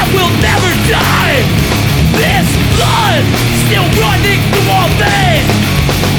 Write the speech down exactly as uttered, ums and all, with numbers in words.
that will never die. This blood still running through our veins.